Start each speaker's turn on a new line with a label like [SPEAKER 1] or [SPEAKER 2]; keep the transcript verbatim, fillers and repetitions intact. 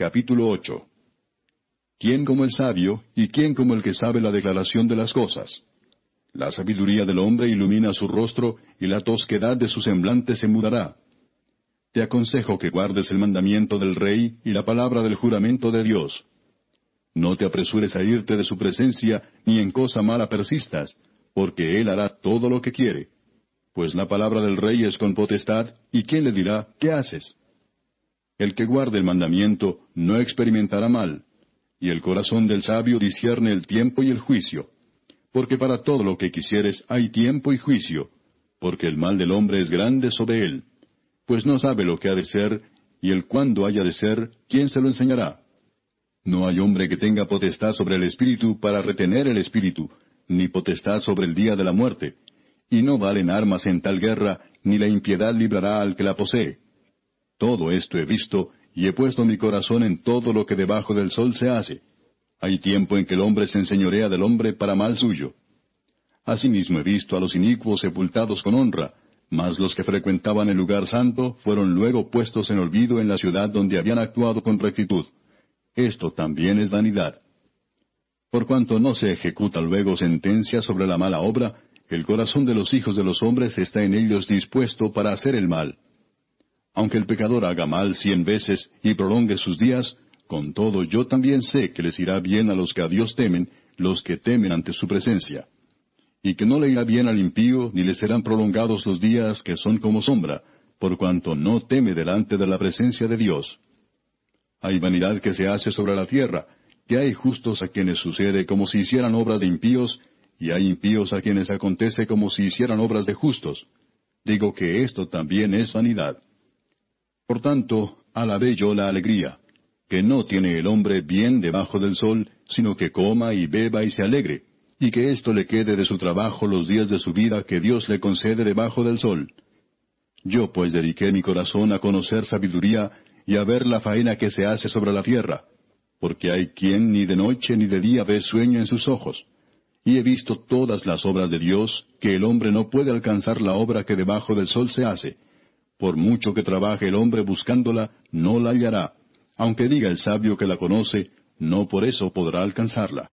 [SPEAKER 1] Capítulo ocho. ¿Quién como el sabio, y quién como el que sabe la declaración de las cosas? La sabiduría del hombre ilumina su rostro, y la tosquedad de su semblante se mudará. Te aconsejo que guardes el mandamiento del rey y la palabra del juramento de Dios. No te apresures a irte de su presencia, ni en cosa mala persistas, porque él hará todo lo que quiere. Pues la palabra del rey es con potestad, ¿y quién le dirá, qué haces? El que guarde el mandamiento no experimentará mal, y el corazón del sabio discierne el tiempo y el juicio. Porque para todo lo que quisieres hay tiempo y juicio, porque el mal del hombre es grande sobre él. Pues no sabe lo que ha de ser, y el cuándo haya de ser, ¿quién se lo enseñará? No hay hombre que tenga potestad sobre el espíritu para retener el espíritu, ni potestad sobre el día de la muerte. Y no valen armas en tal guerra, ni la impiedad librará al que la posee. Todo esto he visto, y he puesto mi corazón en todo lo que debajo del sol se hace. Hay tiempo en que el hombre se enseñorea del hombre para mal suyo. Asimismo he visto a los inicuos sepultados con honra, mas los que frecuentaban el lugar santo fueron luego puestos en olvido en la ciudad donde habían actuado con rectitud. Esto también es vanidad. Por cuanto no se ejecuta luego sentencia sobre la mala obra, el corazón de los hijos de los hombres está en ellos dispuesto para hacer el mal. Aunque el pecador haga mal cien veces y prolongue sus días, con todo yo también sé que les irá bien a los que a Dios temen, los que temen ante su presencia. Y que no le irá bien al impío, ni le serán prolongados los días que son como sombra, por cuanto no teme delante de la presencia de Dios. Hay vanidad que se hace sobre la tierra, que hay justos a quienes sucede como si hicieran obras de impíos, y hay impíos a quienes acontece como si hicieran obras de justos. Digo que esto también es vanidad. Por tanto, alabé yo la alegría, que no tiene el hombre bien debajo del sol, sino que coma y beba y se alegre, y que esto le quede de su trabajo los días de su vida que Dios le concede debajo del sol. Yo pues dediqué mi corazón a conocer sabiduría, y a ver la faena que se hace sobre la tierra, porque hay quien ni de noche ni de día ve sueño en sus ojos. Y he visto todas las obras de Dios, que el hombre no puede alcanzar la obra que debajo del sol se hace. Por mucho que trabaje el hombre buscándola, no la hallará. Aunque diga el sabio que la conoce, no por eso podrá alcanzarla.